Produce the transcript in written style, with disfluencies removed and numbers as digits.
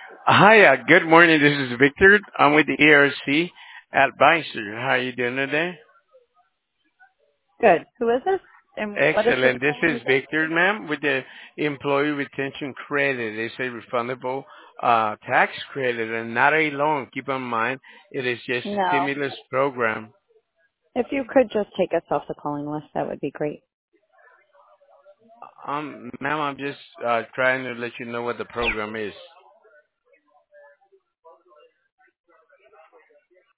Hi, good morning. This is Victor. I'm with the ERC Advisor. How are you doing today? Good. Who is this? And what is this Excellent. This calling is again? Victor, ma'am, with the Employee Retention Credit. It's a refundable tax credit and not a loan. Keep in mind, it is just a No. stimulus program. If you could just take us off the calling list, that would be great. Ma'am, I'm just trying to let you know what the program is.